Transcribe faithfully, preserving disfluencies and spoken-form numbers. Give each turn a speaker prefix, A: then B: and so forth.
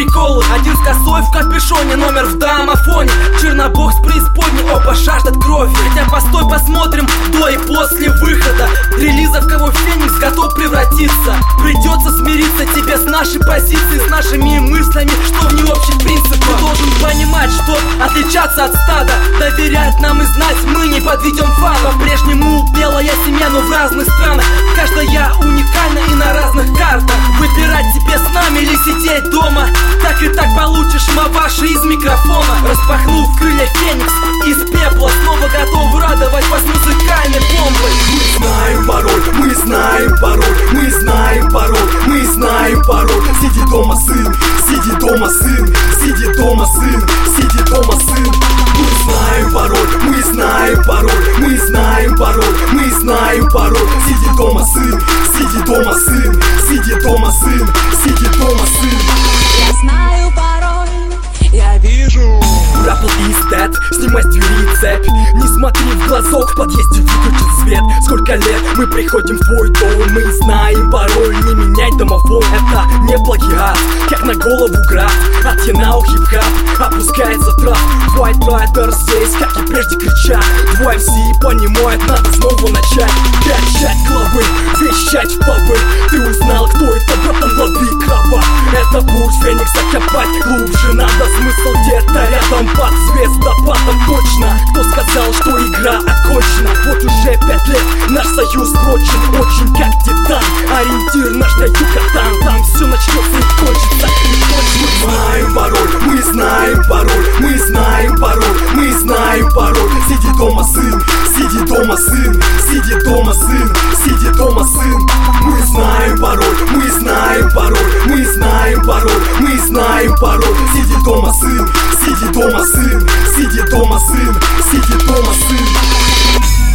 A: приколы. Один с косой в капюшоне, номер в домофоне. Чернобог с преисподней, оба жаждут крови. Хотя постой, посмотрим до и после выхода релиза, в кого Феникс готов превратиться. Придется смириться тебе с нашей позицией, с нашими мыслями, что в не общих принципах. Ты должен понимать, что отличаться от стада, доверять нам и знать, мы не подведем фан. По-прежнему белая семья, но в разных странах. Каждая уникальна и на разных картах. Выбирать тебе с нами или сидеть дома, так и так получишь маваши из микрофона. Распахнув крылья, Феникс из пепла снова готов радовать вас музыкальной бомбой.
B: Мы знаем пароль, мы знаем пароль, мы знаем пароль, мы знаем пароль. Сиди дома, сын, сиди дома, сын, сиди дома, сын, сиди дома, сын. Мы знаем пароль, мы знаем пароль, мы знаем пароль, мы знаем пароль. Сиди дома, сын, сиди дома, сын, сиди дома, сын, сиди дома, сын.
C: Я знаю пароль, я вижу.
B: Рапл is dead, снимай с двери цепь. Не смотри в глазок, в подъезде выключен свет. Сколько лет мы приходим в твой дом, мы знаем пароль, не меняй домофон. Это не плагиат, как на голову град. От Янау хип-хап опускается трап. White Rider здесь, как и прежде, кричат. Твой эм си понимает, надо снова начать. Качать головы, вещать в пабы. Ты узнал, кто это, братан, лови краба. Это путь Феникса копать глубже. Надо смысл где-то рядом под звездопадом. Точно, кто сказал, что игра окончена? Вот уже пять лет наш союз прочен, очень как титан. Ориентир наш на Юкатан, там все начнется и кончится, и кончится. Мы знаем пароль, мы знаем пароль, мы знаем пароль, мы знаем пароль. Сиди дома, сын, сиди дома, сын, сиди дома, сын, сиди дома, сын. Мы знаем пароль, мы знаем пароль, мы знаем пароль, мы знаем пароль. Сиди дома, сын, сиди дома, сын, сиди дома, сын, сиди дома, сын.